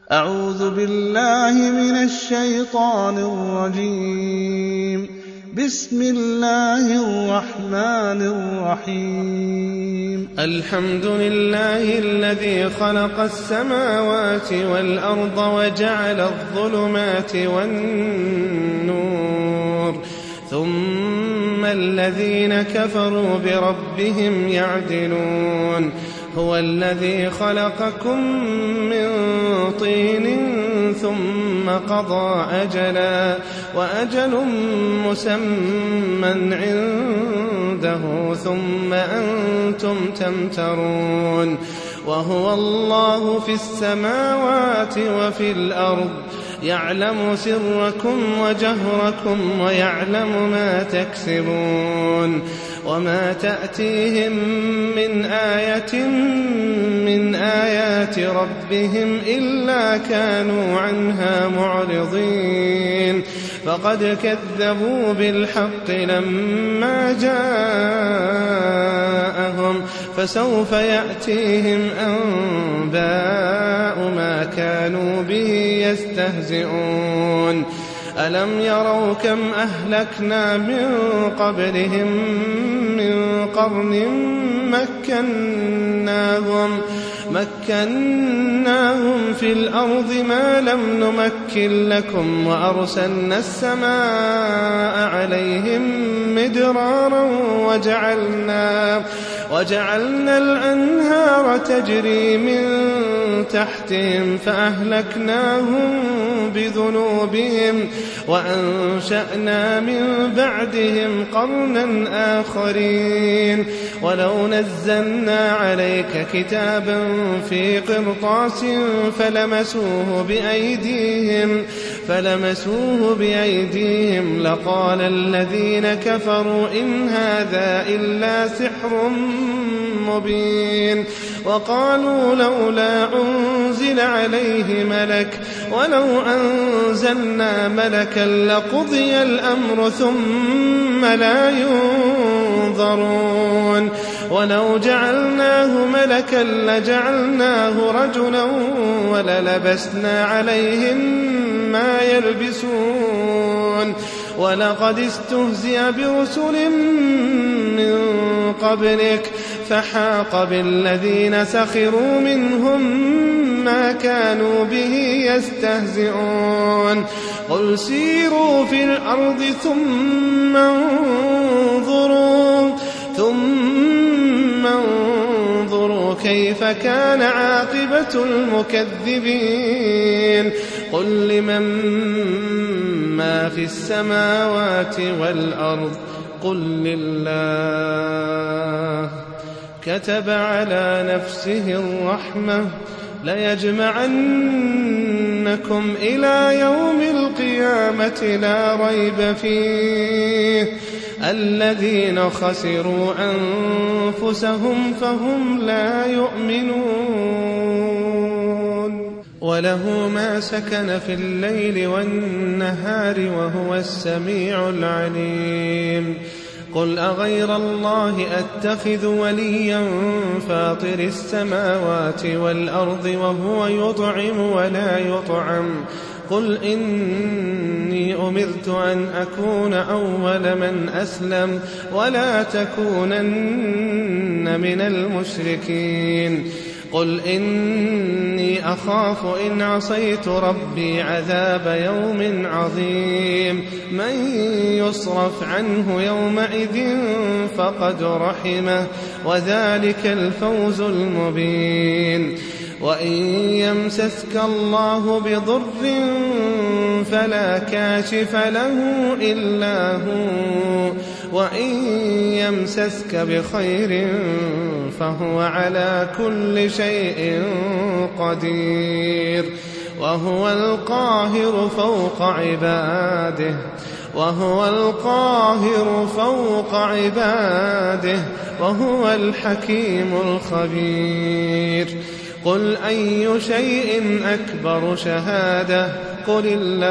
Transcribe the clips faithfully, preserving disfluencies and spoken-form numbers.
أعوذ بالله من الشيطان الرجيم. بسم الله الرحمن الرحيم. الحمد لله الذي خلق السماوات والأرض وجعل الظلمات والنور، ثم الذين كفروا بربهم يعدلون. هو الذي خلقكم من طين ثم قضى أجلا، وأجل مسمى عنده، ثم أنتم تمترون. وهو الله في السماوات وفي الأرض، يعلم سركم وجهركم ويعلم ما تكسبون. وما تأتيهم من آية من آيات ربهم إلا كانوا عنها معرضين. فقد كذبوا بالحق لما جاءهم، فسوف يأتيهم أنباء ما كانوا به يستهزئون. ألم يروا كم أهلكنا من قبلهم من قرن مكناهم مكناهم في الأرض ما لم نمكن لكم، وأرسلنا السماء عليهم مدرارا وجعلنا, وجعلنا الأنهار تجري من تحتهم فأهلكناهم بذنوبهم، وأنشأنا من بعدهم قرنا آخرين. ولو نزلنا عليك كتابا في قرطاس فلمسوه بأيديهم, فلمسوه بأيديهم لقال الذين كفروا إن هذا إلا سحر مبين. وقالوا لولا أنزل عليه ملك، ولو أنزلنا ملكا لقضي الأمر ثم لا ينظرون. ولو جعلناه ملكا لجعلناه رجلا وللبسنا عليهم ما يلبسون. ولقد استهزئ برسل من قبلك فحاق بالذين سخروا منهم ما كانوا به يستهزئون. قل سيروا في الأرض ثم انظروا, ثم انظروا كيف كان عاقبة المكذبين. قل لمن ما في السماوات والأرض قل لله. كتب على نفسه الرحمة ليجمعنكم إلى يوم القيامة لا ريب فيه. الذين خسروا أنفسهم فهم لا يؤمنون. وله ما سكن في الليل والنهار وهو السميع العليم. قل أغير الله أتخذ وليا فاطر السماوات والأرض وهو يطعم ولا يطعم. قل إني أمرت أن أكون أول من أسلم ولا تكونن من المشركين. قل إني أخاف إن عصيت ربي عذاب يوم عظيم. من يصرف عنه يومئذ فقد رحمه وذلك الفوز المبين. وإن يمسسك الله بضر فلا كاشف له إلا هو, وإن يمسسك بخير فهو على كل شيء قدير. وهو القاهر فوق عباده وهو القاهر فوق عباده وهو الحكيم الخبير. قل أي شيء أكبر شهادة قل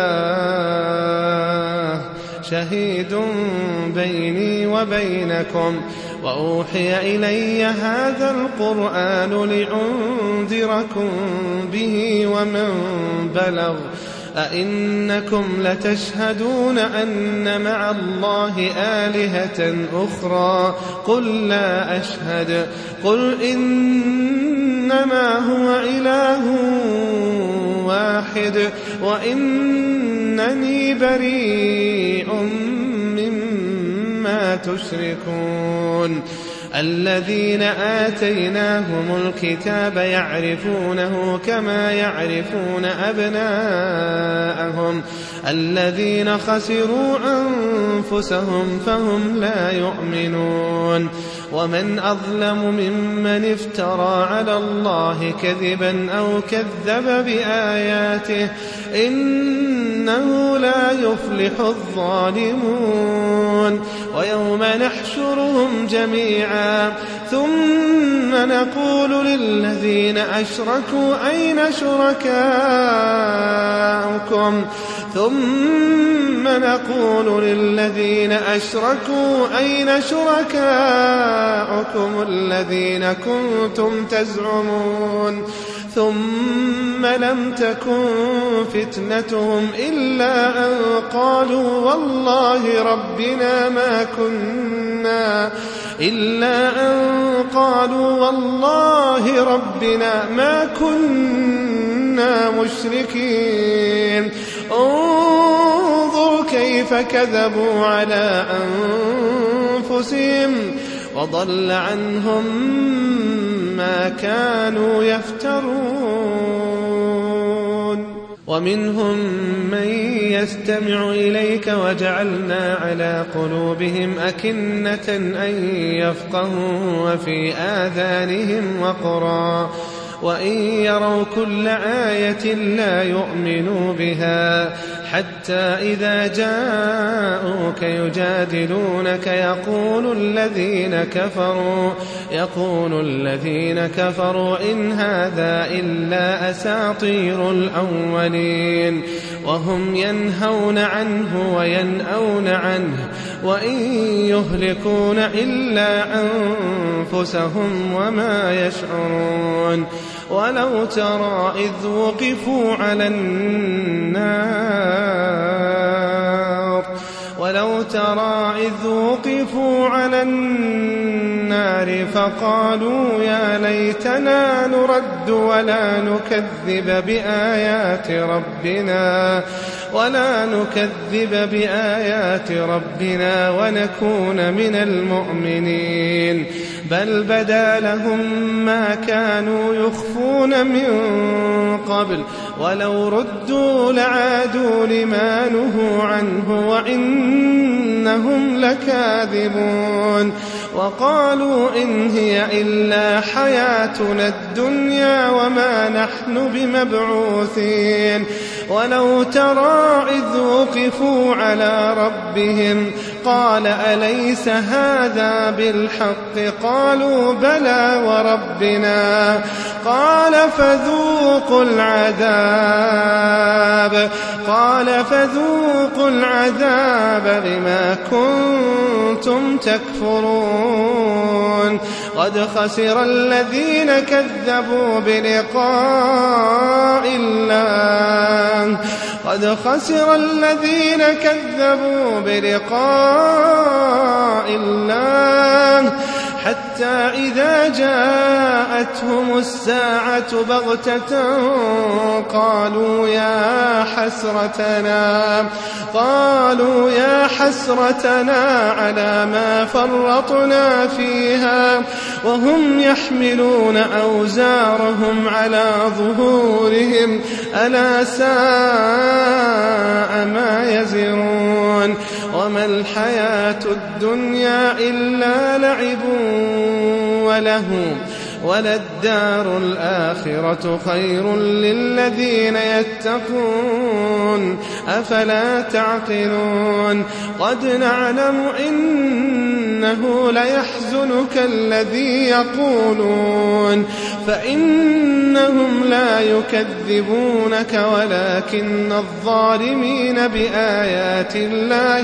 الله شهيد بيني وبينكم وأوحي إلي هذا القرآن لأنذركم به ومن بلغ أئنكم لتشهدون أن مع الله آلهة أخرى قل لا أشهد قل إنما هو إله واحد وإنني بريء مما تشركون الذين آتيناهم الكتاب يعرفونه كما يعرفون أبناءهم الذين خسروا أنفسهم فهم لا يؤمنون ومن أظلم ممن افترى على الله كذبا أو كذب بآياته إنه لا يفلح الظالمون ويوم نحشرهم جميعا ثم نقول للذين أشركوا أين شركاؤكم ثم نقول للذين أشركوا أين شركاؤكم الذين كنتم تزعمون ثم لم تكن فتنتهم إلا أن قالوا والله ربنا ما كنا إلا أن قالوا والله ربنا ما كنا مشركين انظر كيف كذبوا على أنفسهم وضل عنهم ما كانوا يفترون ومنهم من يستمع إليك وجعلنا على قلوبهم أكنة أن يفقهوا وفي آذانهم وقرا وإن يروا كل آية لا يؤمنوا بها حتى إذا جاءوك يجادلونك يقول الذين كفروا يقول الذين كفروا إن هذا إلا أساطير الأولين وهم ينهون عنه وينأون عنه وإن يهلكون إلا أنفسهم وما يشعرون ولو ترى إذ وقفوا على النار ولو ترى إذ وقفوا على النار فقالوا يا ليتنا نرد ولا نكذب بآيات ربنا ولا نكذب بآيات ربنا ونكون من المؤمنين بل بدا لهم ما كانوا يخفون من قبل ولو ردوا لعادوا لما نهوا عنه وإنهم لكاذبون وقالوا إن هي إلا حياتنا الدنيا وما نحن بمبعوثين ولو ترى إذ وقفوا على ربهم قال أليس هذا بالحق قالوا بلى وربنا قال فذوقوا العذاب قال فذوقوا العذاب بما كنتم تكفرون قد خسر الذين كذبوا بلقاء الله قد خسر الذين كذبوا بلقاء الله حتى إذا جاءتهم الساعة بغتة قالوا يا حسرتنا قالوا يا حسرتنا على ما فرطنا فيها وهم يحملون أوزارهم على ظهورهم ألا ساء ما يزرون وما الحياة الدنيا إلا لعب وله وللدار الآخرة خير للذين يتقون أفلا تعقلون قد نعلم إنه ليحزنك الذي يقولون فإنهم لا يكذبونك ولكن الظالمين بآيات الله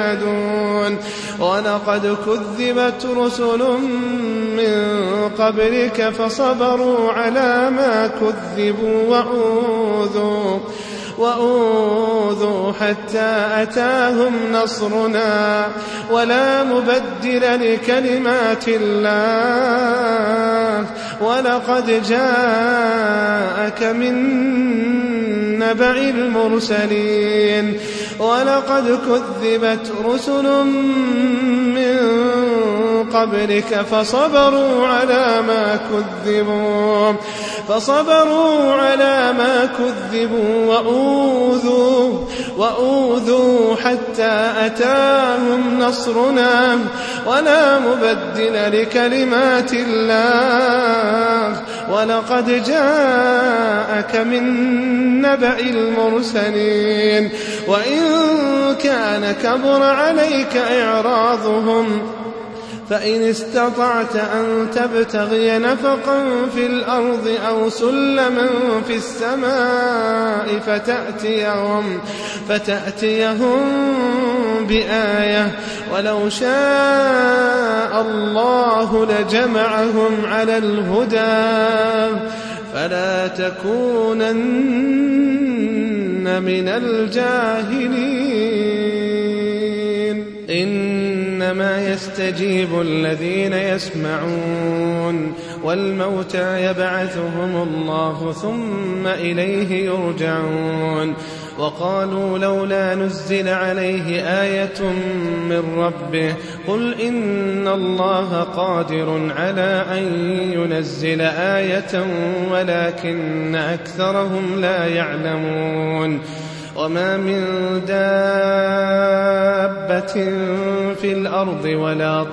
يجحدون ولقد كذبت رسل من قبل قبلك فصبروا على ما كذبوا وأوذوا وأوذوا حتى أتاهم نصرنا ولا مبدل لكلمات الله ولقد جاءك من نبأ المرسلين ولقد كذبت رسل من قبلك فصبروا على ما كذبوا فصبروا على ما كذبوا وأوذوا وأوذوا حتى أتاهم نصرنا ولا مبدل لكلمات الله ولقد جاءك من نبأ المرسلين وإن كان كبر عليك إعراضهم فإن استطعت أن تبتغي نفقا في الأرض أو سلما في السماء فتأتيهم, فتأتيهم بآية ولو شاء الله لجمعهم على الهدى فلا تكونن من الجاهلين إنما يستجيب الذين يسمعون والموتى يبعثهم الله ثم إليه يرجعون وقالوا لولا نزل عليه آية من ربه قل إن الله قادر على أن ينزل آية ولكن أكثرهم لا يعلمون وما من دابة في الأرض ولا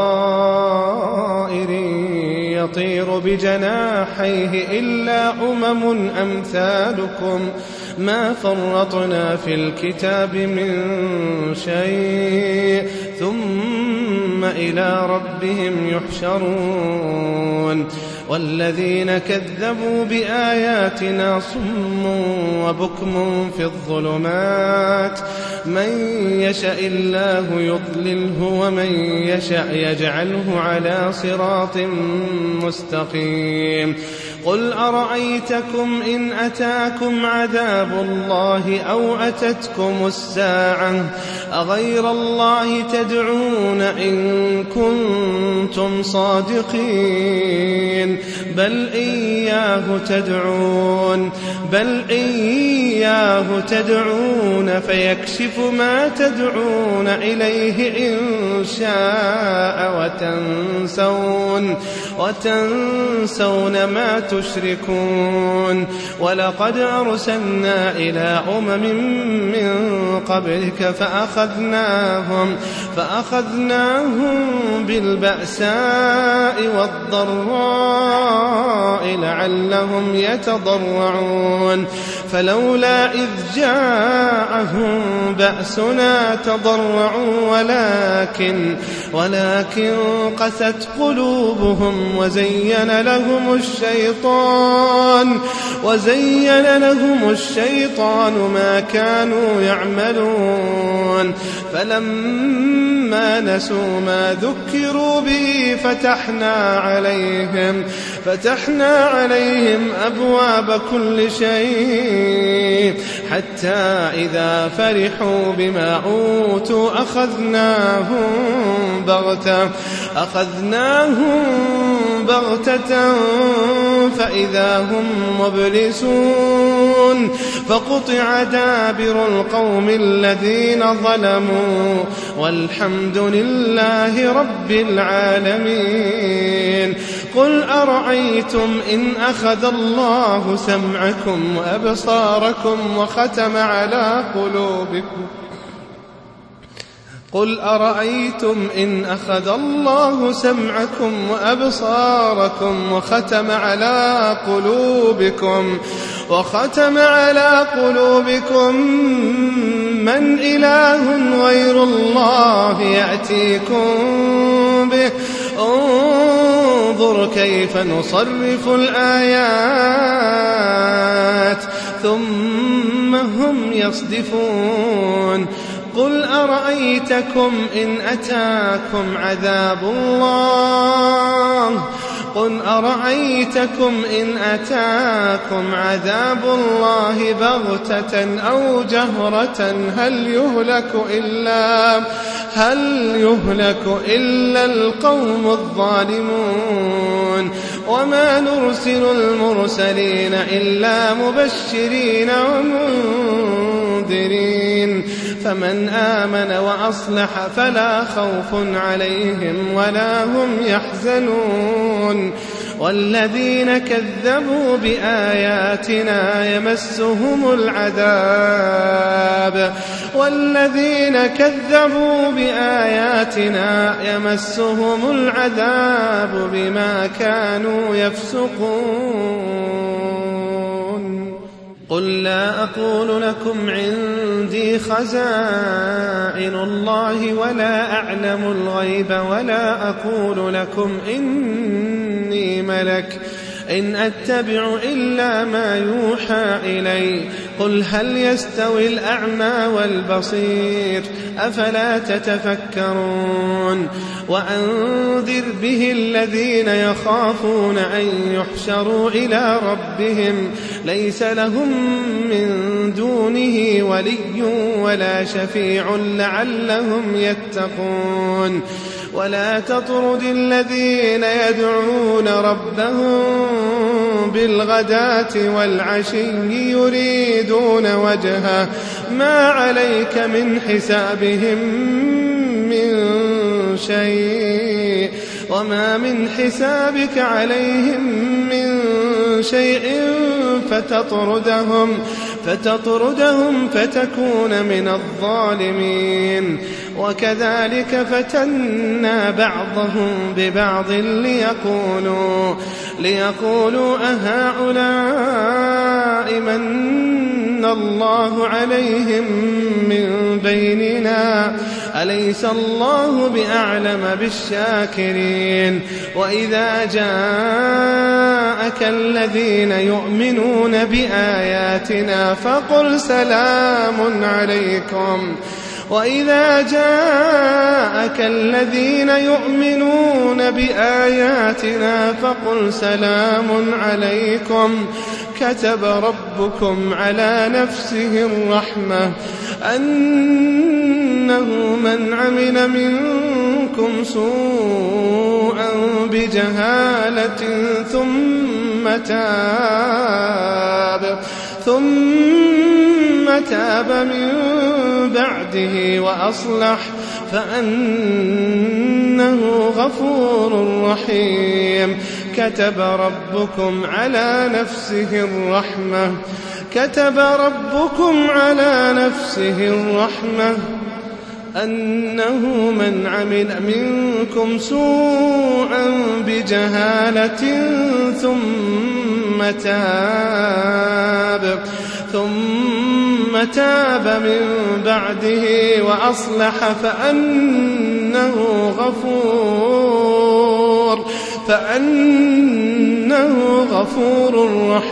طائر يطير بجناحيه إلا أمم أمثالكم ما فرطنا في الكتاب من شيء ثم إلى ربهم يحشرون والذين كذبوا بآياتنا صم وبكم في الظلمات من يشاء الله يضلله ومن يشاء يجعله على صراط مستقيم قل أرأيتكم إن أتاكم عذاب الله أو أتتكم الساعة أغير الله تدعون إن كنتم صادقين بل إياه تدعون بل إياه تدعون فيكشف ما تدعون إليه إن شاء وتنسون وتنسون ما تشركون ولقد أرسلنا إلى أمم من قبلك فأخذناهم فأخذناهم بالبأساء والضراء لعلهم يتضرعون فلولا إذ جاءهم بأسنا تضرعوا ولكن ولكن قست قلوبهم وزين لهم الشيطان وزين لهم الشيطان ما كانوا يعملون فلما نسوا ما ذكروا به فتحنا عليهم فتحنا عليهم أبواب كل شيء حتى إذا فرحوا بما أوتوا أخذناهم بغتة أخذناهم بغتة فإذا هم مبلسون فقطع دابر القوم الذين ظلموا والحمد لله رب العالمين قل أرأيتم إن أخذ الله سمعكم وأبصاركم وختم على قلوبكم قل أرأيتم إن أخذ الله سمعكم وأبصاركم وختم على قلوبكم وختم على قلوبكم من إله غير الله يأتيكم به انظر كيف نصرف الآيات ثم هم يصدفون قل أرأيتكم إن أتاكم عذاب الله قل أرأيتكم إن أتاكم عذاب الله بغتة أو جهرة هل يهلك إلا هل يهلك إلا القوم الظالمون وما نرسل المرسلين إلا مبشرين ومنذرين فمن آمن وأصلح فلا خوف عليهم ولا هم يحزنون والذين كذبوا بآياتنا يمسهم العذاب والذين كذبوا بآياتنا يمسهم العذاب بما كانوا يفسقون قل لا أقول لكم عندي خزائن الله ولا أعلم الغيب ولا أقول لكم إني ملك إن أتبع إلا ما يوحى إلي قل هل يستوي الأعمى والبصير أفلا تتفكرون وأنذر به الذين يخافون أن يحشروا إلى ربهم ليس لهم من دونه ولي ولا شفيع لعلهم يتقون ولا تطرد الذين يدعون ربهم بالغداة والعشي يريدون وجهه ما عليك من حسابهم من شيء وما من حسابك عليهم من شيء فتطردهم فتطردهم فتكون من الظالمين وكذلك فتنا بعضهم ببعض ليقولوا ليقولوا أهؤلاء من الله عليهم من بيننا أليس الله بأعلم بالشاكرين وإذا جاءك الذين يؤمنون بآياتنا فقل سلام عليكم وإذا جاءك الذين يؤمنون بآياتنا فقل سلام عليكم كتب ربكم على نفسه الرحمة أنه من عمل منكم سوءا بجهالة ثم تاب ثم تاب من بعده وأصلح فأنه غفور رحيم كتب ربكم على نفسه الرحمة كتب ربكم على نفسه الرحمة أنه من عمل منكم سوءا بجهالة ثم تاب ثم تاب من بعده وأصلح فأنه غفور فأنه غفور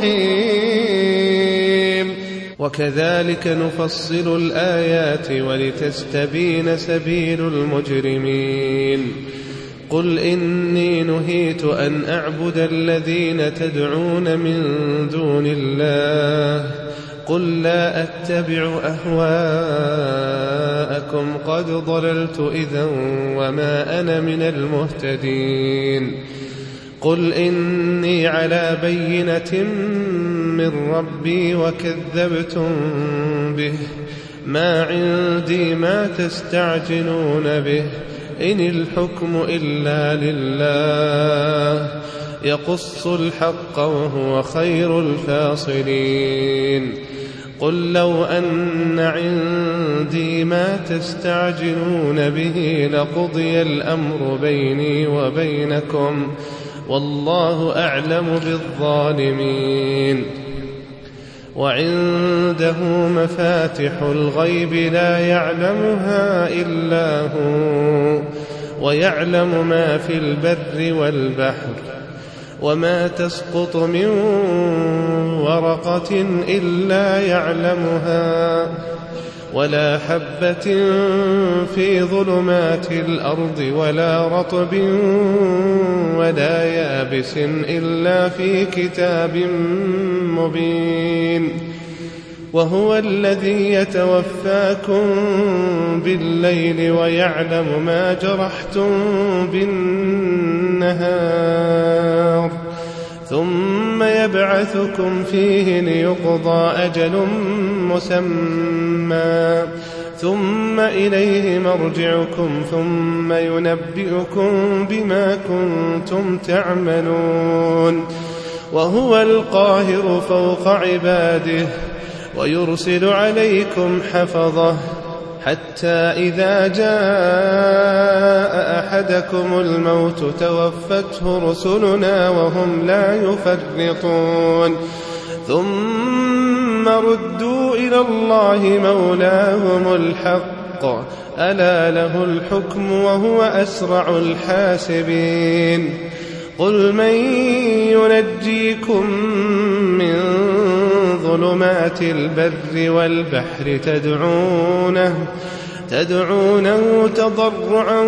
رحيم وكذلك نفصل الآيات ولتستبين سبيل المجرمين قل إني نهيت أن أعبد الذين تدعون من دون الله قل لا أتبع أهواءكم قد ضللت إذا وما أنا من المهتدين قل إني على بينة من ربي وكذبتم به ما عندي ما تستعجلون به إن الحكم إلا لله يقص الحق وهو خير الفاصلين قل لو أن عندي ما تستعجلون به لقضي الأمر بيني وبينكم والله أعلم بالظالمين وعنده مفاتح الغيب لا يعلمها إلا هو ويعلم ما في البر والبحر وما تسقط من ورقة إلا يعلمها ولا حبة في ظلمات الأرض ولا رطب ولا يابس إلا في كتاب مبين. وهو الذي يتوفاكم بالليل ويعلم ما جرحتم بالنهار ثم يبعثكم فيه ليقضى أجل مسمى ثم إليه مرجعكم ثم ينبئكم بما كنتم تعملون. وهو القاهر فوق عباده ويرسل عليكم حفظه حتى إذا جاء أحدكم الموت توفته رسلنا وهم لا يفرطون ثم ردوا إلى الله مولاهم الحق ألا له الحكم وهو أسرع الحاسبين. قل من ينجيكم من ظلمات البر والبحر تدعونه, تدعونه تضرعا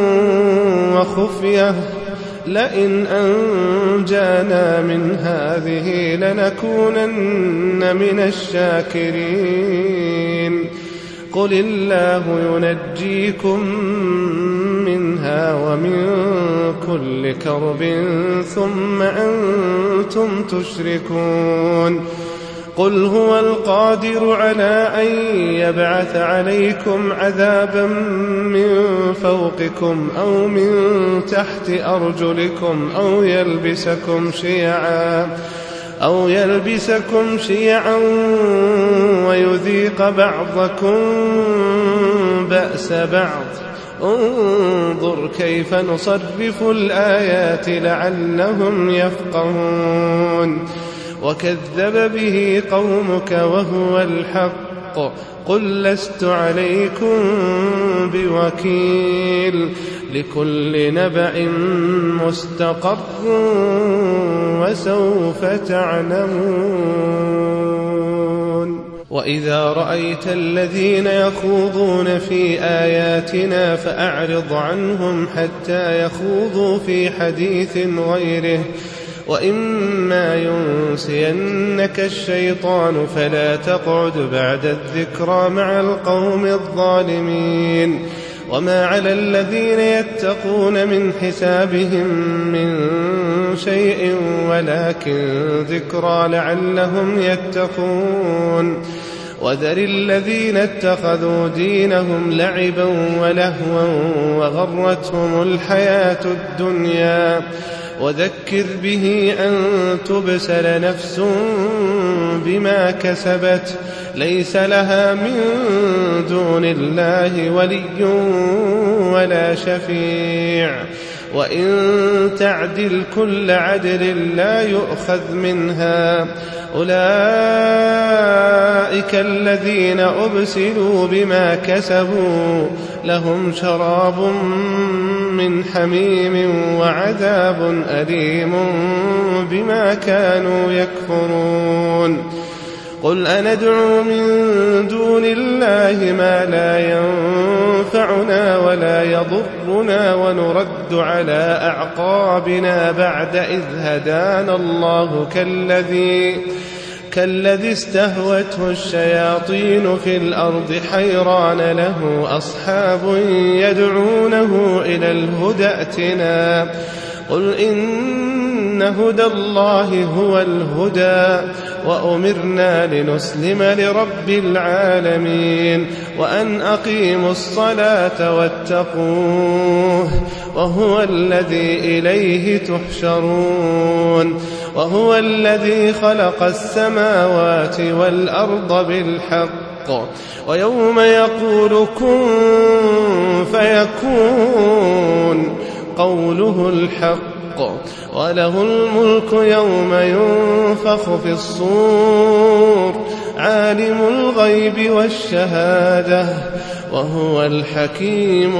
وخفية لئن أنجانا من هذه لنكونن من الشاكرين. قل الله ينجيكم منها ومن كل كرب ثم أنتم تشركون. قل هو القادر على أن يبعث عليكم عذابا من فوقكم أو من تحت أرجلكم أو يلبسكم شيعا أو يلبسكم شيعا ويذيق بعضكم بأس بعض. انظر كيف نصرف الآيات لعلهم يفقهون. وكذب به قومك وهو الحق قل لست عليكم بوكيل لكل نبأ مستقر وسوف تعلمون. وإذا رأيت الذين يخوضون في آياتنا فأعرض عنهم حتى يخوضوا في حديث غيره وإما ينسينك الشيطان فلا تقعد بعد الذكرى مع القوم الظالمين. وما على الذين يتقون من حسابهم من شيء ولكن ذكرى لعلهم يتقون. وذر الذين اتخذوا دينهم لعبا ولهوا وغرتهم الحياة الدنيا وذكر به أن تبسل نفس بما كسبت ليس لها من دون الله ولي ولا شفيع وإن تعدل كل عدل لا يؤخذ منها. أولئك الذين أبسلوا بما كسبوا لهم شراب من حميم وعذاب أليم بما كانوا يكفرون. قل أندعو من دون الله ما لا ينفعنا ولا يضرنا ونرد على أعقابنا بعد إذ هدانا الله كالذي كالذي استهوته الشياطين في الأرض حيران له أصحاب يدعونه إلى الهدى ائتنا. قل إن هدى الله هو الهدى وأمرنا لنسلم لرب العالمين وأن أقيموا الصلاة واتقوه وهو الذي إليه تحشرون. وهو الذي خلق السماوات والأرض بالحق ويوم يقول كن فيكون قوله الحق وله الملك يوم ينفخ في الصور عالم الغيب والشهادة وهو الحكيم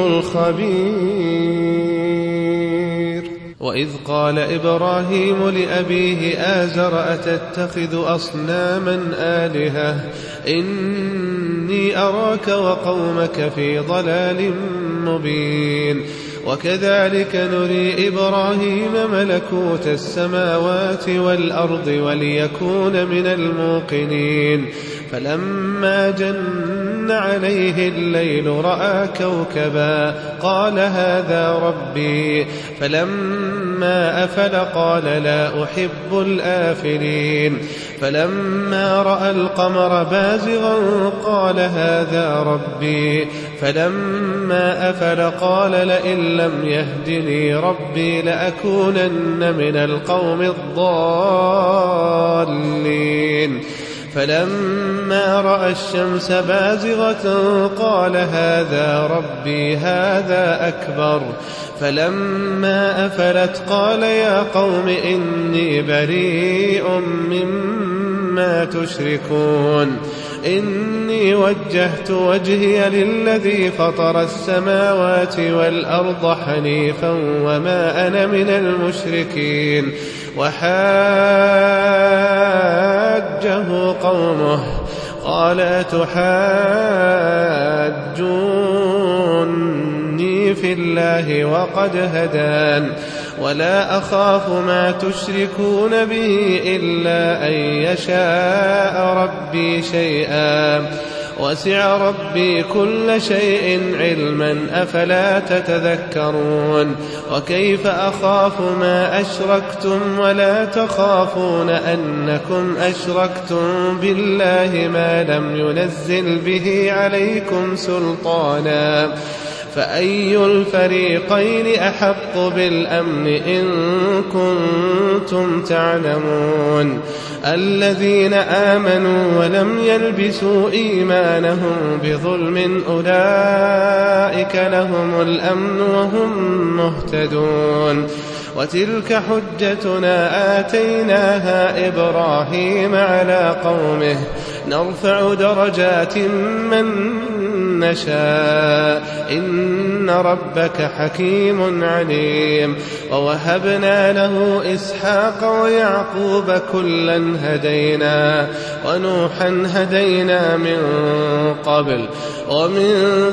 الخبير. وإذ قال إبراهيم لأبيه آزر أتتخذ أصناما آلهة إن إني أراك وقومك في ضلال مبين. وكذلك نري إبراهيم ملكوت السماوات والأرض وليكون من الموقنين. فلما جن عليه الليل رأى كوكبا قال هذا ربي. فلما أفل قال لا أحب الآفلين. فلما رأى القمر بازغا قال هذا ربي. فلما أفل قال لئن لم يهدني ربي لأكونن من القوم الضالين. فلما رأى الشمس بازغة قال هذا ربي هذا أكبر. فلما أفلت قال يا قوم إني بريء مما تشركون. إني وجهت وجهي للذي فطر السماوات والأرض حنيفا وما أنا من المشركين. وحاجه قومه قال تحاجوني في الله وقد هدان ولا أخاف ما تشركون به إلا أن يشاء ربي شيئا وسع ربي كل شيء علما أفلا تتذكرون. وكيف أخاف ما أشركتم ولا تخافون أنكم أشركتم بالله ما لم ينزل به عليكم سلطانا. فأي الفريقين أحق بالأمن إن كنتم تعلمون. الذين آمنوا ولم يلبسوا إيمانهم بظلم أولئك لهم الأمن وهم مهتدون. وتلك حجتنا آتيناها إبراهيم على قومه نرفع درجات من نشاء إن ربك حكيم عليم. ووهبنا له إسحاق ويعقوب كلا هدينا ونوحا هدينا من قبل ومن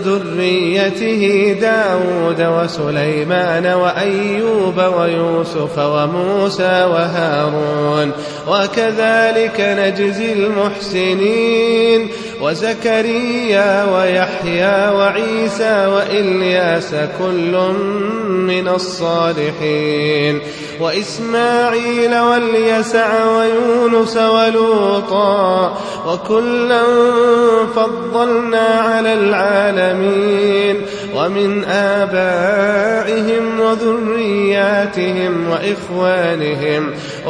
ذريته داود وسليمان وأيوب ويوسف وموسى وهارون وكذلك نجزي المحسنين. وزكريا ويحيى وعيسى وإلياس كل من الصالحين. وإسماعيل واليسع ويونس ولوطا وكلا فضلنا على العالمين. ومن آبائهم وذرياتهم وإخوانهم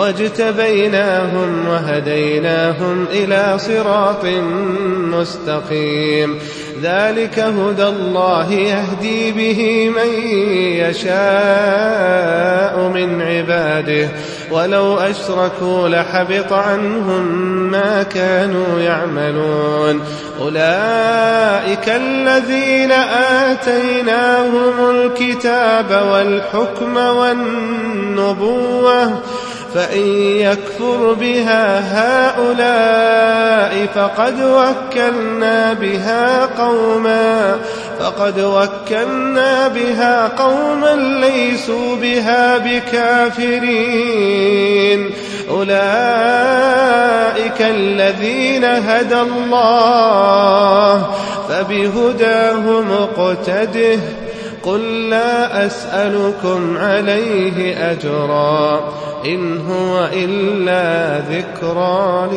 واجتبيناهم وهديناهم إلى صراط مستقيم. ذلك هدى الله يهدي به من يشاء من عباده ولو أشركوا لحبط عنهم ما كانوا يعملون. أولئك الذين آتيناهم الكتاب والحكم والنبوة فإن يكفر بها هؤلاء فقد وكلنا بها قوما فقد وكلنا بها قوما ليسوا بها بكافرين. أولئك الذين هدى الله فبهداه مقتده. قل لا أسألكم عليه أجرا إن هو إلا ذكرى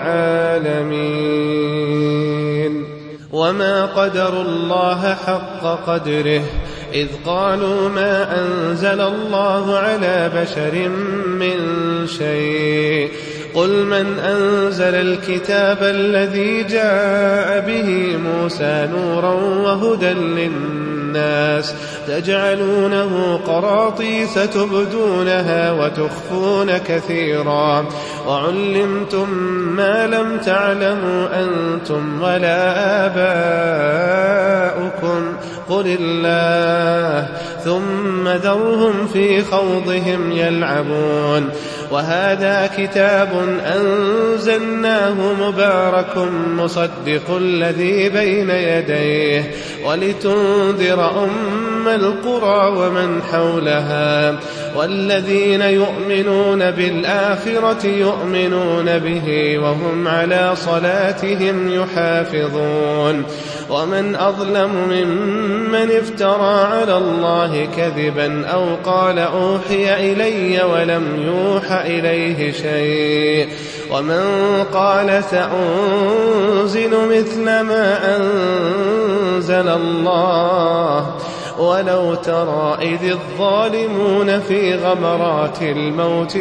للعالمين. وما قدروا الله حق قدره إذ قالوا ما أنزل الله على بشر من شيء. قل من أنزل الكتاب الذي جاء به موسى نورا وهدى للناس تجعلونه قراطيس تبدونها وتخفون كثيرا وعلمتم ما لم تعلموا أنتم ولا آباؤكم قل الله ثم ذرهم في خوضهم يلعبون. وهذا كتاب أنزلناه مبارك مصدق الذي بين يديه ولتنذر أم القرى ومن حولها والذين يؤمنون بالآخرة يؤمنون به وهم على صلاتهم يحافظون ومن أظلم ممن افترى على الله كذبا أو قال أوحي إلي ولم يوح إليه شيء ومن قال سأنزل مثل ما أنزل الله ولو ترى إذ الظالمون في غمرات الموت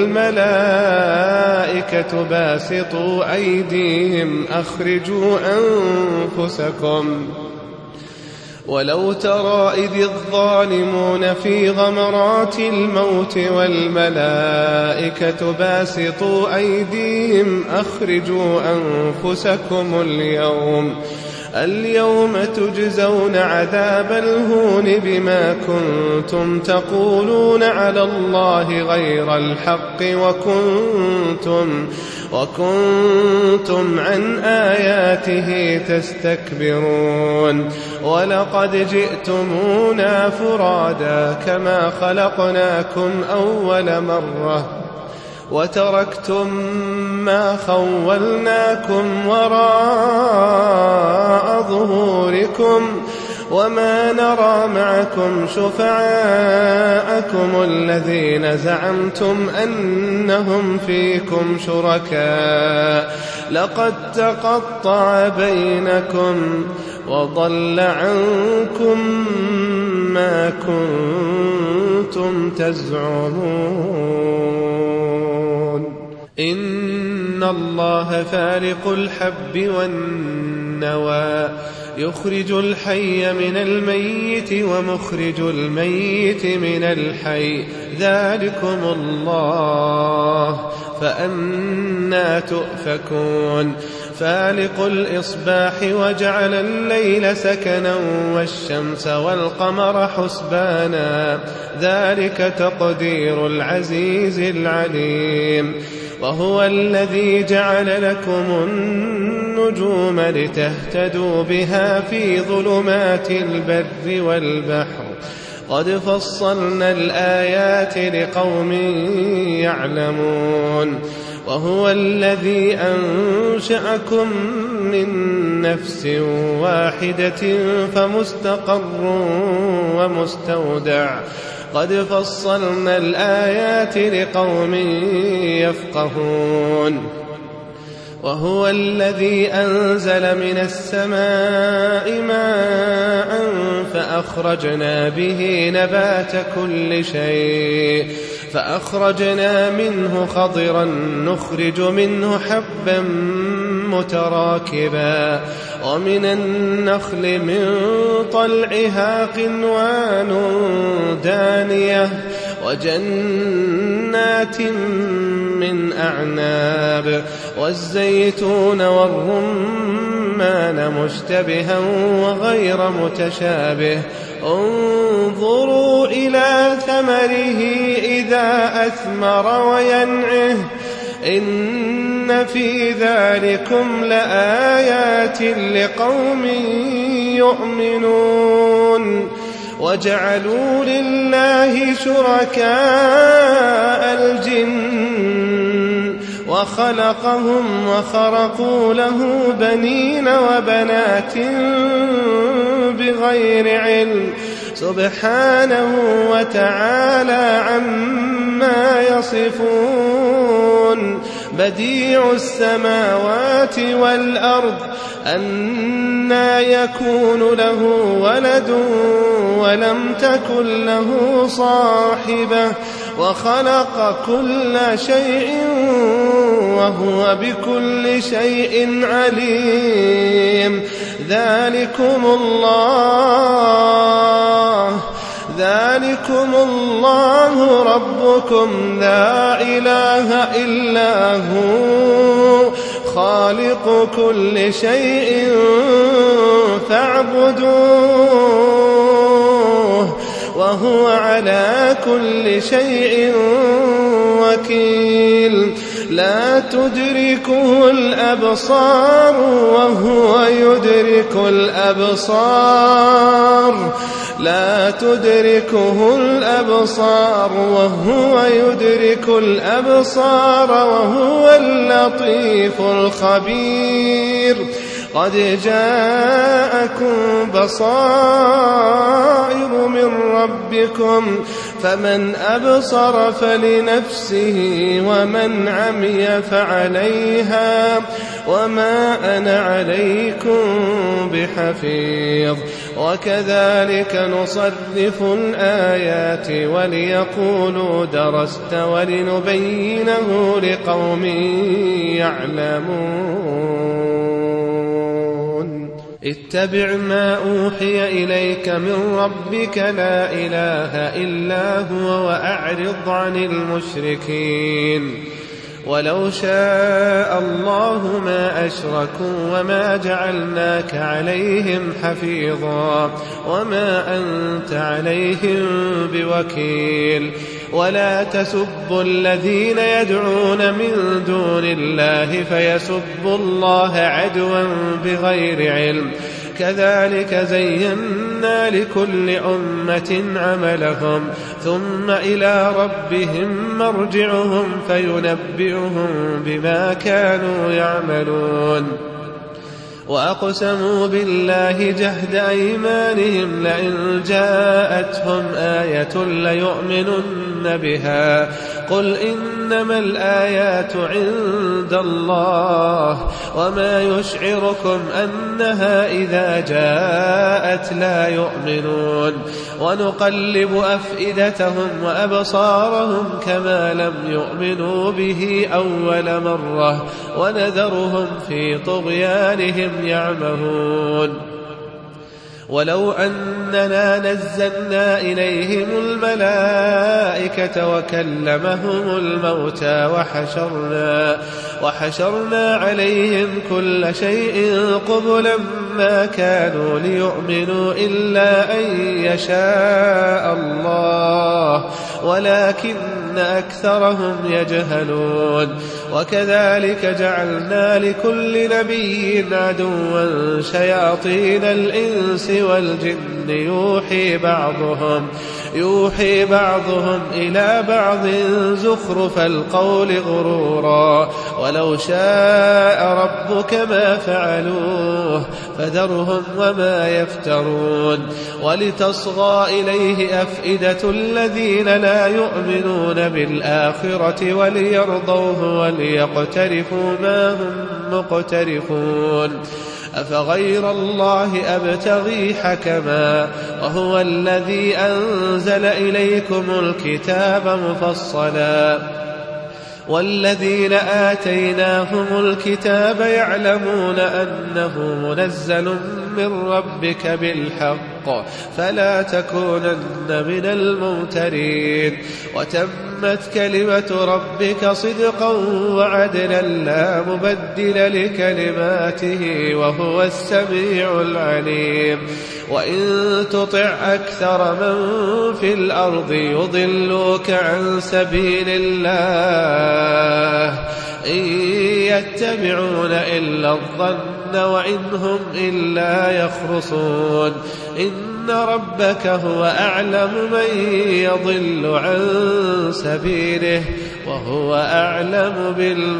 والملائكة باسطوا أيديهم أخرجوا أنفسكم ولو ترى إذ الظالمون في غمرات الموت والملائكة باسطوا أيديهم أخرجوا أنفسكم اليوم اليوم تجزون عذاب الهون بما كنتم تقولون على الله غير الحق وكنتم, وكنتم عن آياته تستكبرون ولقد جئتمونا فرادا كما خلقناكم أول مرة وتركتم ما خولناكم وراء ظهوركم وما نرى معكم شفعاءكم الذين زعمتم أنهم فيكم شركاء لقد تقطع بينكم وضل عنكم ما كنتم تزعمون إن الله فارق الحب والنوى يخرج الحي من الميت ومخرج الميت من الحي ذلكم الله فأنى تؤفكون فالق الإصباح وجعل الليل سكنا والشمس والقمر حسبانا ذلك تقدير العزيز العليم وهو الذي جعل لكم النجوم لتهتدوا بها في ظلمات البر والبحر قد فصلنا الآيات لقوم يعلمون وهو الذي أنشأكم من نفس واحدة فمستقر ومستودع قد فصلنا الآيات لقوم يفقهون وهو الذي أنزل من السماء ماء فأخرجنا به نبات كل شيء فأخرجنا منه خضرا نخرج منه حبا متراكبا ومن النخل من طلعها قنوان دانية وجنات من أعناب والزيتون والرمان مشتبها وغير متشابه انظروا إلى ثمره إذا أثمر وينعه إن في ذلكم لآيات لقوم يؤمنون وجعلوا لله شركاء الجن وخلقهم وخرقوا له بنين وبنات بغير علم سبحانه وتعالى عما يصفون بديع السماوات والأرض أنى يكون له ولد ولم تكن له صاحبة وخلق كل شيء وهو بكل شيء عليم ذلكم الله ذلكم الله ربكم لا إله إلا هو خالق كل شيء فاعبدوه وهو على كل شيء وكيل لا تدركه الأبصار وهو يدرك الأبصار لا تدركه الأبصار وهو يدرك الأبصار وهو اللطيف الخبير قد جاءكم بصائر من ربكم فمن أبصر فلنفسه ومن عمي فعليها وما أنا عليكم بحفيظ وكذلك نصرف الآيات وليقولوا درست ولنبينه لقوم يعلمون اتبع ما أوحي إليك من ربك لا إله إلا هو وأعرض عن المشركين ولو شاء الله ما أشركوا وما جعلناك عليهم حفيظا وما أنت عليهم بوكيل ولا تسبوا الذين يدعون من دون الله فيسبوا الله عدوا بغير علم كذلك زينا لكل أمة عملهم ثم إلى ربهم مرجعهم فينبئهم بما كانوا يعملون وأقسموا بالله جهد أيمانهم لئن جاءتهم آية ليؤمنن بها قل إنما الآيات عند الله وما يشعركم أنها إذا جاءت لا يؤمنون ونقلب أفئدتهم وأبصارهم كما لم يؤمنوا به أول مرة ونذرهم في طغيانهم يعمهون ولو أننا نزلنا إليهم الملائكة وكلمهم الموتى وحشرنا, وحشرنا عليهم كل شيء قبلا ما كانوا ليؤمنوا إلا أن يشاء الله ولكن أكثرهم يجهلون وكذلك جعلنا لكل نبي عدوا شياطين الإنس والجن يوحي بعضهم يوحي بعضهم إلى بعض زخرف القول غرورا ولو شاء ربك ما فعلوه فذرهم وما يفترون ولتصغى إليه أفئدة الذين لا يؤمنون بالآخرة وليرضوه وليقترفوا ما هم مقترفون أفغير الله أبتغي حكما وهو الذي أنزل إليكم الكتاب مفصلا والذين آتيناهم الكتاب يعلمون أنه منزل من ربك بالحق فلا تكونن من الممترين وتمت كلمة ربك صدقا وعدلا لا مبدل لكلماته وهو السميع العليم وإن تطع أكثر من في الأرض يضلوك عن سبيل الله إن يتبعون إلا الظن وإن هم إلا يخرصون إن ربك هو أعلم من يضل عن سبيله وهو أعلم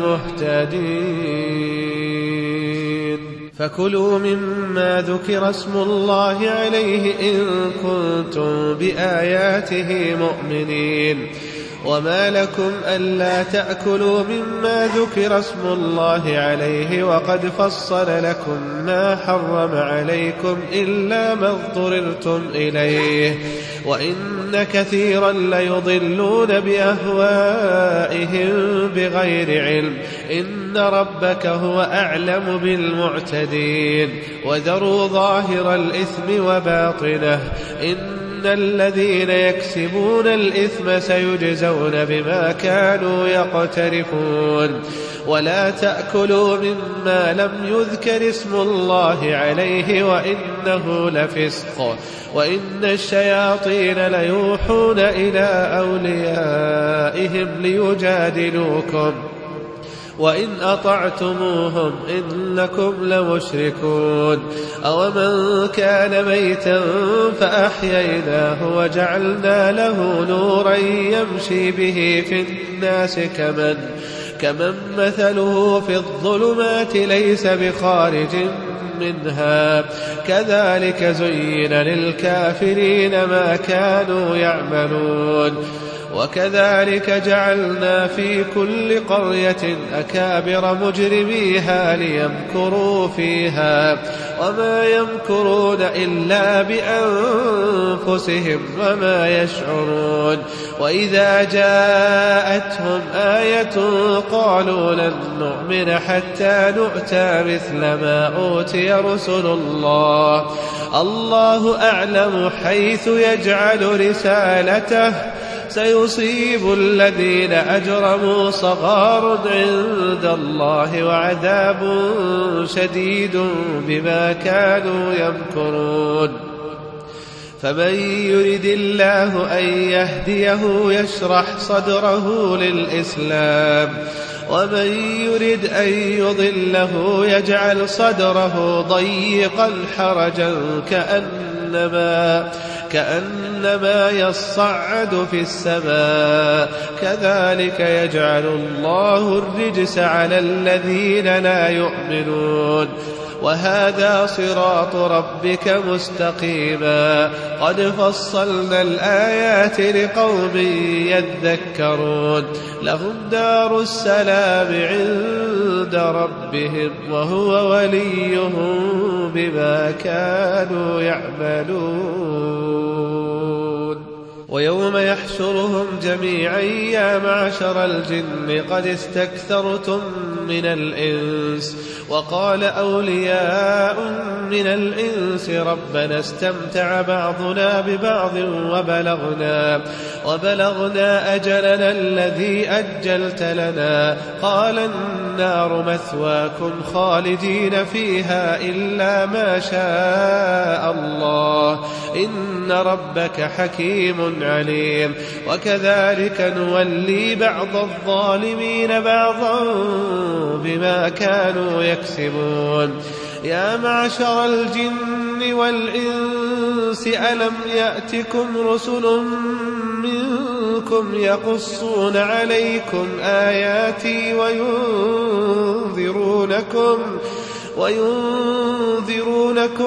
بالمهتدين فكلوا مما ذكر اسم الله عليه إن كنتم بآياته مؤمنين وما لكم ألا تأكلوا مما ذكر اسم الله عليه وقد فصل لكم ما حرم عليكم إلا ما اضطررتم إليه وإن كثيرا ليضلون بأهوائهم بغير علم إن ربك هو أعلم بالمعتدين وذروا ظاهر الإثم وباطنه إن الذين يكسبون الإثم سيجزون بما كانوا يقترفون ولا تأكلوا مما لم يذكر اسم الله عليه وإنه لفسق وإن الشياطين ليوحون إلى أوليائهم ليجادلوكم وإن أطعتموهم إنكم لمشركون أومن كان ميتا فأحييناه وجعلنا له نورا يمشي به في الناس كمن كمن مثله في الظلمات ليس بخارج منها كذلك زين للكافرين ما كانوا يعملون وكذلك جعلنا في كل قرية أكابر مجرميها ليمكروا فيها وما يمكرون إلا بأنفسهم وما يشعرون وإذا جاءتهم آية قالوا لن نؤمن حتى نؤتى مثل ما أوتي رسل الله الله أعلم حيث يجعل رسالته سيصيب الذين أجرموا صغار عند الله وعذاب شديد بما كانوا يمكرون فمن يرد الله أن يهديه يشرح صدره للإسلام ومن يرد أن يضله يجعل صدره ضيقا حرجا كأنما كأنما يصعد في السماء كذلك يجعل الله الرجس على الذين لا يؤمنون وهذا صراط ربك مستقيما قد فصلنا الآيات لقوم يذكرون لهم دار السلام عند ربهم وهو وليهم بما كانوا يعملون ويوم يحشرهم جميعا يا معشر الجن قد استكثرتم من الإنس وقال أولياء من الإنس ربنا استمتع بعضنا ببعض وبلغنا وبلغنا أجلنا الذي أجلت لنا قال النار مثواكم خالدين فيها إلا ما شاء الله إن ربك حكيم عليم وكذلك نولي بعض الظالمين بعضا بما كانوا يكسبون يا معشر الجن والإنس ألم يأتكم رسل منكم يقصون عليكم آياتي وينذرونكم وينذرونكم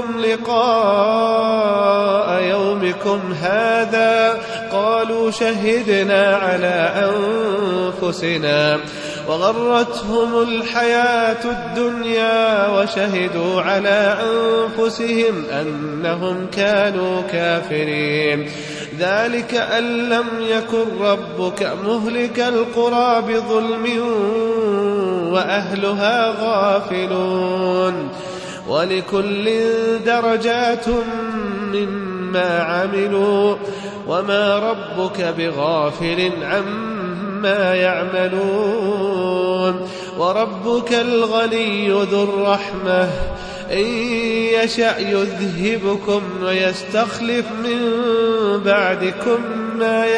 لقاء يومكم هذا قالوا شهدنا على أنفسنا وغرتهم الحياة الدنيا وشهدوا على أنفسهم أنهم كانوا كافرين ذلك أن لم يكن ربك مهلك القرى بظلم وأهلها غافلون ولكل درجات مما عملوا وما ربك بغافل عما يعملون وربك الغني ذو الرحمة إن يشأ يذهبكم ويستخلف من بعدكم ما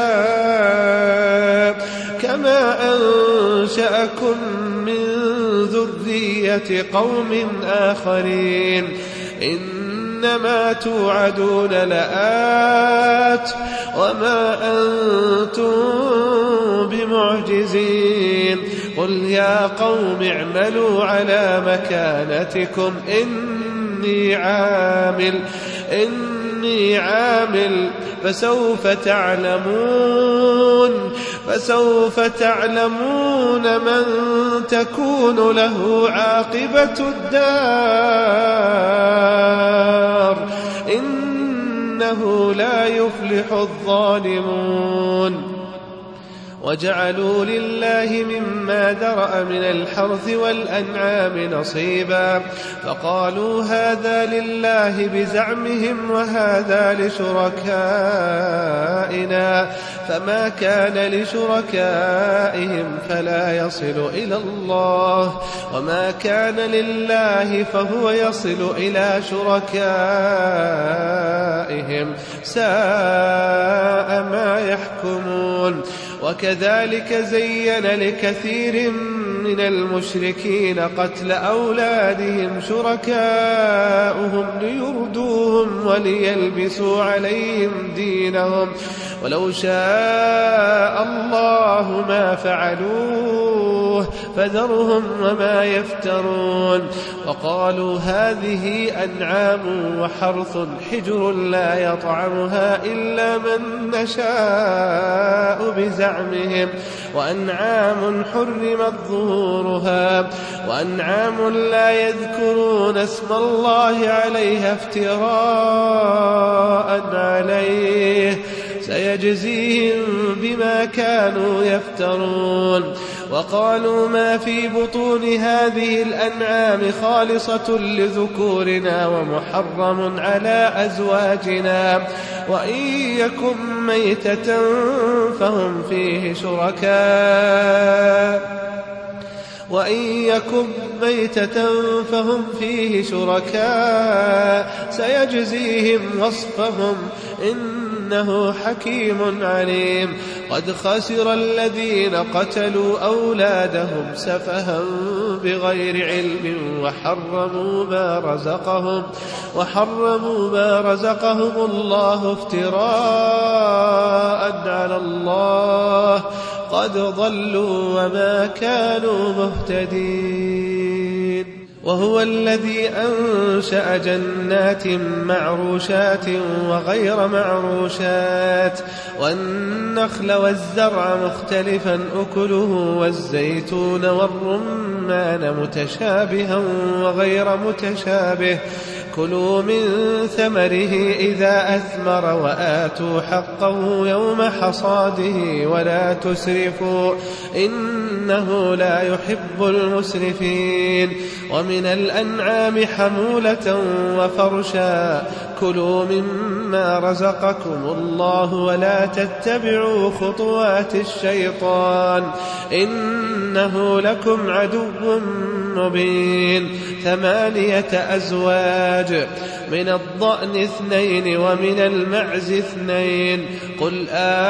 يشاء كما أنشأكم من ذرية قوم آخرين إنما توعدون لآت وما أنتم بمعجزين قل يا قوم اعملوا على مكانتكم إني عامل إني عامل فسوف تعلمون فسوف تعلمون من تكون له عاقبة الدار إنه لا يفلح الظالمون وجعلوا لله مما ذرأ من الحرث والأنعام نصيبا فقالوا هذا لله بزعمهم وهذا لشركائنا فما كان لشركائهم فلا يصل إلى الله وما كان لله فهو يصل إلى شركائهم ساء ما يحكمون وكذلك زين لكثير من المشركين قتل أولادهم شركاؤهم ليردوهم وليلبسوا عليهم دينهم ولو شاء الله ما فعلوه فذرهم وما يفترون وقالوا هذه أنعام وحرث حجر لا يطعمها إلا من نشاء بزعمهم وأنعام حرمت ظهورها وأنعام لا يذكرون اسم الله عليها افتراء عليه سيجزيهم بما كانوا يفترون وقالوا ما في بطون هذه الأنعام خالصة لذكورنا ومحرم على أزواجنا وإن يكن ميتة فهم فيه شركاء وإن يكن ميتة فهم فيه شركاء سيجزيهم وصفهم إنه حكيم عليم قد خسر الذين قتلوا أولادهم سفها بغير علم وحرموا ما رزقهم وحرموا ما رزقهم الله افتراء على الله قد ضلوا وما كانوا مهتدين وهو الذي أنشأ جنات معروشات وغير معروشات والنخل والزرع مختلفا أكله والزيتون والرمان متشابها وغير متشابه كلوا من ثمره إذا أثمر وآتوا حقه يوم حصاده ولا تسرفوا إنه لا يحب المسرفين ومن الأنعام حمولة وفرشا كلوا مما رزقكم الله ولا تتبعوا خطوات الشيطان إنه لكم عدو مبين ثمانية أزواج من الضأن اثنين ومن المعز اثنين قل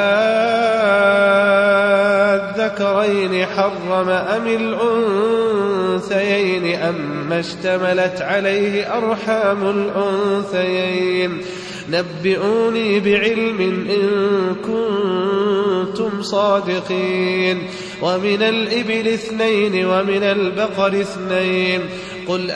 آذكرين حرم أم الأنثيين أما اشتملت عليه أرحام الأنثيين نبئوني بعلم إن كنتم صادقين ومن الإبل اثنين ومن البقر اثنين قل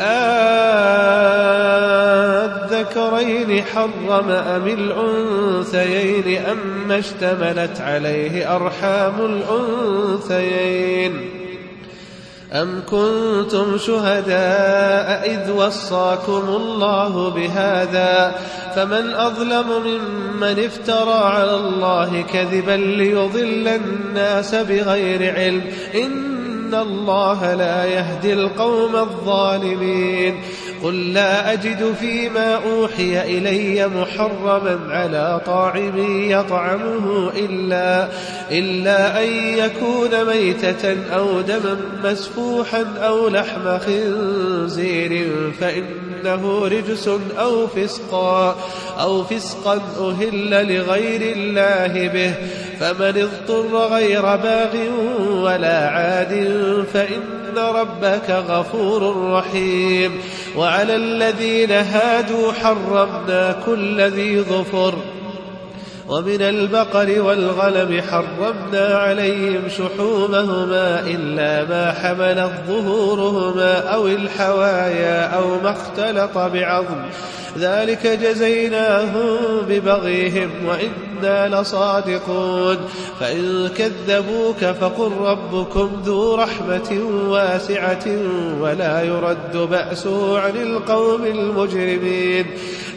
آذكرين حرم أم الأنثيين أما اشتملت عليه أرحام الأنثيين أم كنتم شهداء إذ وصاكم الله بهذا فمن أظلم ممن افترى على الله كذبا ليضل الناس بغير علم إن الله لا يهدي القوم الظالمين قل لا أجد فيما أوحي إلي محرما على طاعم يطعمه إلا, إلا أن يكون ميتة أو دما مسفوحا أو لحم خنزير فإنه رجس أو فسقا, أو فسقا أهل لغير الله به فمن اضطر غير باغ ولا عاد فإن ربك غفور رحيم وعلى الذين هادوا حرمنا كل ذي ظفر ومن البقر والغنم حرمنا عليهم شحومهما إلا ما حملت ظهورهما أو الحوايا أو ما اختلط بعظم ذلك جزيناهم ببغيهم وإنا لصادقون فإن كذبوك فقل ربكم ذو رحمة واسعة ولا يرد بأسه عن القوم المجرمين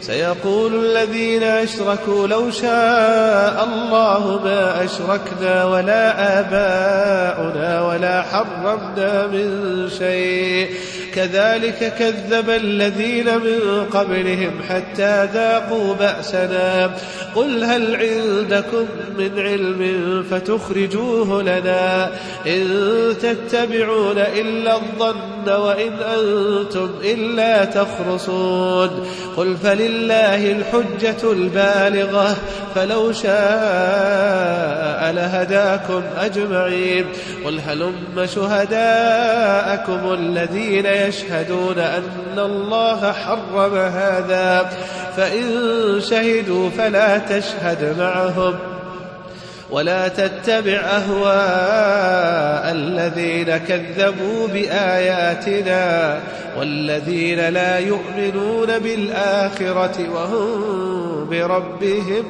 سيقول الذين أشركوا لو شاء الله ما أشركنا ولا آباؤنا ولا حرمنا من شيء كذلك كذب الذين من قبلهم حتى ذاقوا بأسنا قل هل عندكم من علم فتخرجوه لنا إن تتبعون إلا الظن وإن أنتم إلا تخرصون قل فلله الحجة البالغة فلو شاء لهداكم أجمعين قل هلم شهداءكم الذين يشهدون أن الله حرم هذا فإن شهدوا فلا تشهد معهم ولا تتبع أهواء الذين كذبوا بآياتنا والذين لا يؤمنون بالآخرة وهم بربهم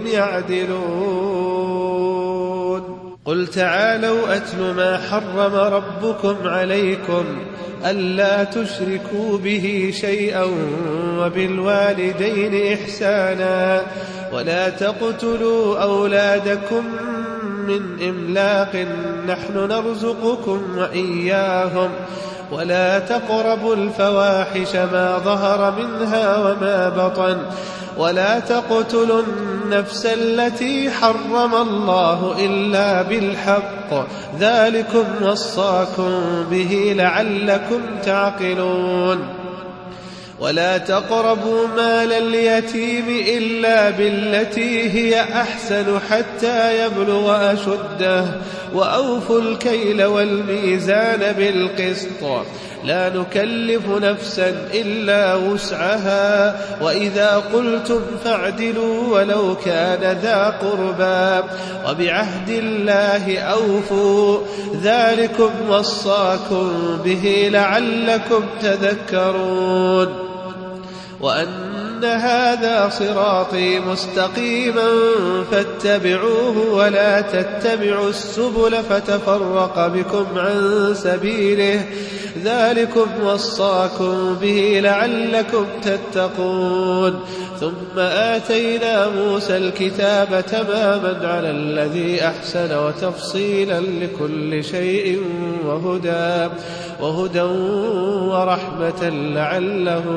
يعدلون قل تعالوا أتل ما حرم ربكم عليكم ألا تشركوا به شيئا وبالوالدين إحسانا ولا تقتلوا أولادكم من إملاق نحن نرزقكم وإياهم ولا تقربوا الفواحش ما ظهر منها وما بطن ولا تقتلوا النفس التي حرم الله إلا بالحق ذلكم وصاكم به لعلكم تعقلون ولا تقربوا مال اليتيم إلا بالتي هي أحسن حتى يبلغ أشده وأوفوا الكيل والميزان بالقسط لا نكلف نفسا إلا وسعها وإذا قلتم فاعدلوا ولو كان ذا قربى وبعهد الله أوفوا ذلكم وصاكم به لعلكم تذكرون وأن هذا صراطي مستقيما فاتبعوه ولا تتبعوا السبل فتفرق بكم عن سبيله ذلكم وصاكم به لعلكم تتقون ثم آتينا موسى الكتاب تماما على الذي أحسن وتفصيلا لكل شيء وهدى وهدى ورحمة لعلهم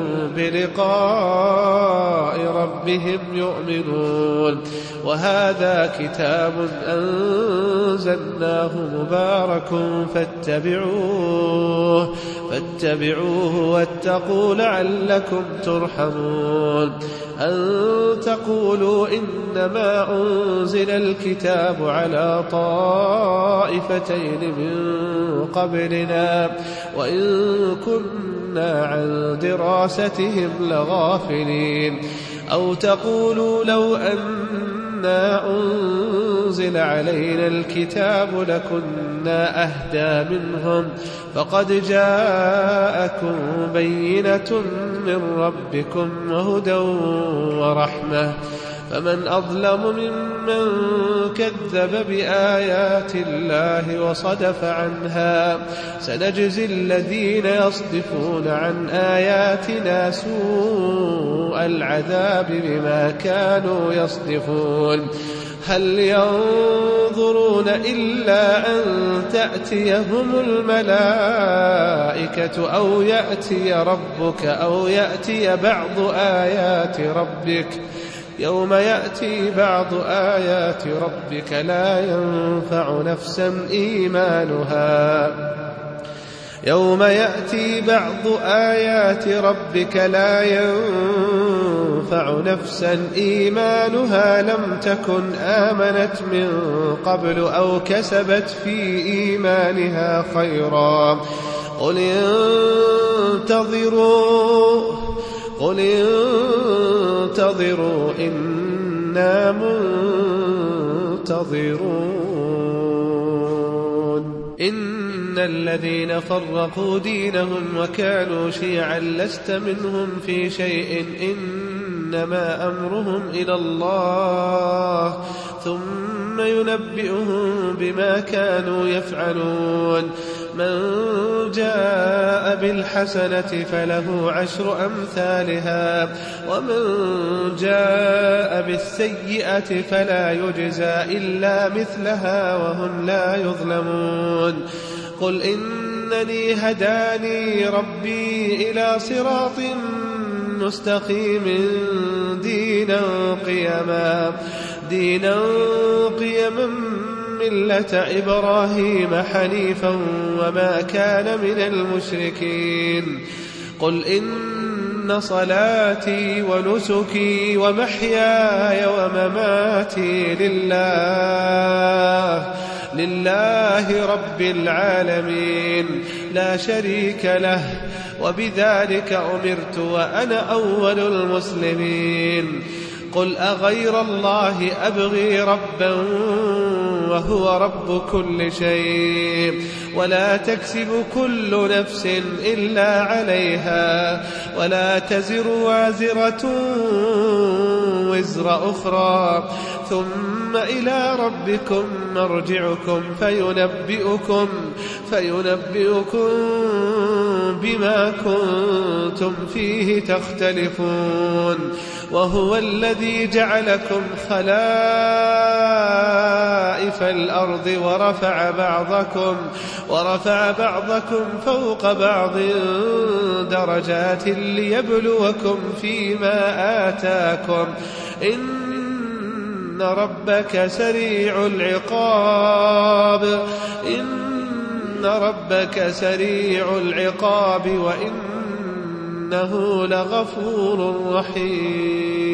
بلقاء ربهم يؤمنون وهذا كتاب أنزلناه مبارك فاتبعوه فاتبعوه واتقوا لعلكم ترحمون أن تقولوا إنما أنزل الكتاب على طائفتين من قبلنا وإن كنا عن دراستهم لغافلين أو تقولوا لو أنا أنزل علينا الكتاب لكنا أهدى منهم فقد جاءكم بينة من ربكم وهدى ورحمة فمن أظلم ممن كذب بآيات الله وصدف عنها سنجزي الذين يصدفون عن آياتنا سوء العذاب بما كانوا يصدفون هل ينظرون إلا أن تأتيهم الملائكة أو يأتي ربك أو يأتي بعض آيات ربك يوم يأتي بعض آيات ربك لا ينفع نفسا إيمانها يوم يأتي بعض آيات ربك لا ينفع نفسا إيمانها لم تكن آمنت من قبل أو كسبت في إيمانها خيرا قل انتظروا قل انتظروا إنا منتظرون إن الذين فرقوا دينهم وكانوا شيعا لست منهم في شيء إنما أمرهم إلى الله ثم ينبئهم بما كانوا يفعلون من جاء بالحسنة فله عشر أمثالها ومن جاء بالسيئة فلا يجزى إلا مثلها وهم لا يظلمون قل إنني هداني ربي إلى صراط مستقيم دينا قيما دينا قيما ملة إبراهيم حنيفا وما كان من المشركين قل إن صلاتي ونسكي ومحياي ومماتي لله لله رب العالمين لا شريك له وبذلك أمرت وأنا أول المسلمين قل أغير الله أبغي ربا وهو رب كل شيء ولا تكسب كل نفس إلا عليها ولا تزر وازرة وزر أخرى ثم إلى ربكم مرجعكم فينبئكم فينبئكم بما كنتم فيه تختلفون وهو الذي جعلكم خلائف الأرض ورفع بعضكم ورفع بعضكم فوق بعض درجات ليبلوكم فيما آتاكم إن ربك سريع العقاب إن ربك سريع العقاب وإنه لغفور رحيم